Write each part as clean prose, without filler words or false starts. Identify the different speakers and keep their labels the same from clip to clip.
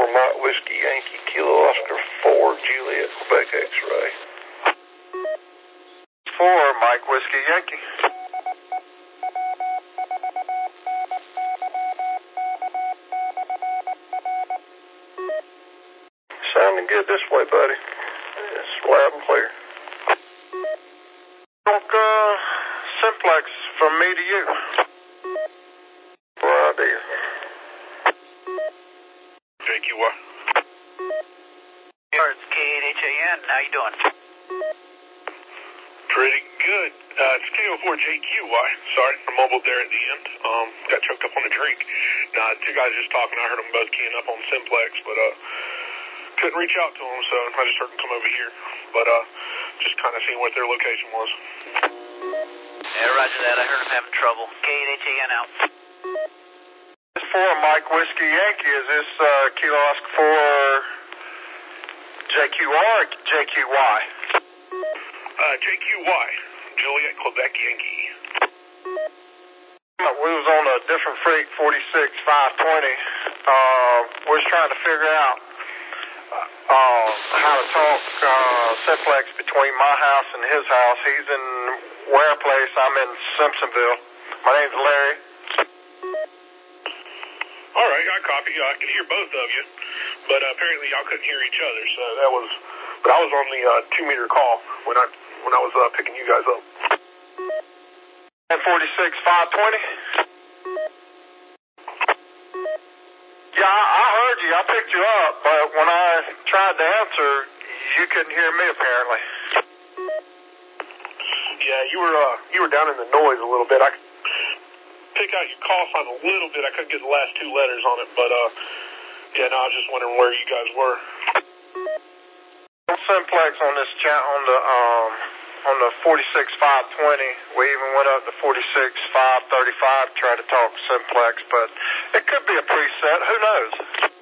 Speaker 1: Mike Whiskey Yankee Kilo Oscar 4 Juliet Quebec X-ray.
Speaker 2: 4 Mike Whiskey Yankee.
Speaker 1: Sounding good this way, buddy. It's loud and clear.
Speaker 2: Simplex from me to you.
Speaker 1: Right idea.
Speaker 3: JQY.
Speaker 4: It's KHAN. How you doing?
Speaker 3: Pretty good. It's KO4JQY. Sorry, I mumbled there at the end. Got choked up on a drink. Two guys just talking. I heard them both keying up on Simplex, but couldn't reach out to them, so I just heard them come over here. But just kind of seeing what their location was.
Speaker 4: Yeah, roger that. I heard him having trouble. KHAN out.
Speaker 2: This 4 Mike Whiskey Yankee. Is this Kilo Oscar 4 JQR or JQY?
Speaker 3: JQY. Juliet Quebec Yankee.
Speaker 2: We was on a different freak, 46-520. We was trying to figure out how to talk Simplex between my house and his house. He's in Ware Place. I'm in Simpsonville. My name's Larry.
Speaker 3: All right, I copy. I could hear both of you, but apparently y'all couldn't hear each other. So that was. But I was on the 2-meter call when I was picking you guys up.
Speaker 2: And 46-520. Yeah, I heard you. I picked you up, but when I tried to answer, you couldn't hear me apparently.
Speaker 3: Yeah, you were down in the noise a little bit. I could pick out your call sign a little bit. I couldn't get the last 2 letters on it, but yeah, no, I was just wondering where you guys were.
Speaker 2: Simplex on this chat on the 46-520. We even went up to 46-535 to try to talk Simplex, but it could be a preset. Who knows?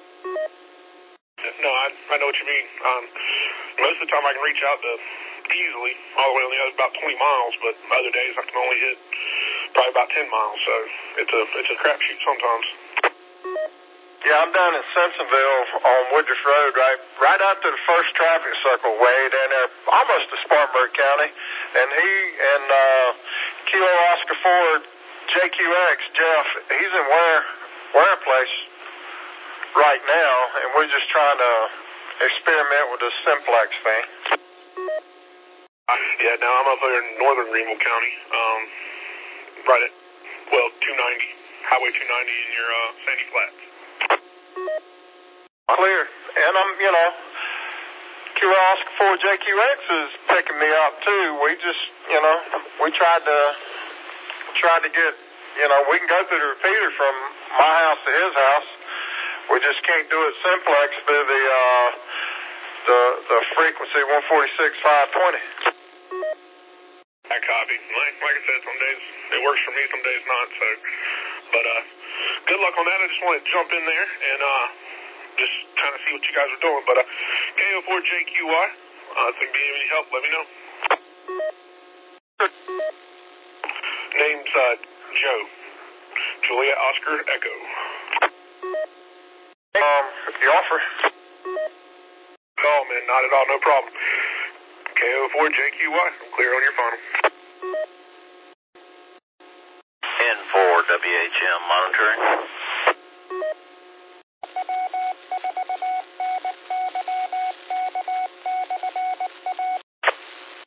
Speaker 3: No, I know what you mean. Most of the time I can reach out to easily all the way on the other about 20 miles, but other days I can only hit probably about 10 miles, so it's a crapshoot sometimes.
Speaker 2: Yeah, I'm down in Simpsonville on Woodruff Road, right after the first traffic circle, way down there, almost to Spartanburg County. And he and Kilo Oscar 4 JQX, Jeff, he's in Ware Place right now, and we're just trying to experiment with the Simplex thing.
Speaker 3: Yeah, now I'm up there in northern Greenville County, right at, 290, Highway 290 in your Sandy Flats.
Speaker 2: Clear. And Kilo Oscar 4 JQX is picking me up too. We just, we tried to get, we can go through the repeater from my house to his house. We just can't do it simplex through the frequency 146-520.
Speaker 3: I copy. Like I said, some days it works for me, some days not. So, but good luck on that. I just wanted to jump in there and just kind of see what you guys are doing. But KO4JQY, if you need any help, let me know. Name's Joe. Juliet Oscar Echo.
Speaker 2: The offer?
Speaker 3: Oh man, not at all, no problem. KO4JQY, I'm clear on your final.
Speaker 4: N4 WHM monitoring.